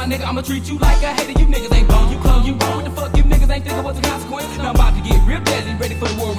nigga, I'ma treat you like a hater. You niggas ain't bone, you clone, you wrong. What the fuck, you niggas ain't thinking what's the consequence? Now I'm about to get real deadly, ready for the war.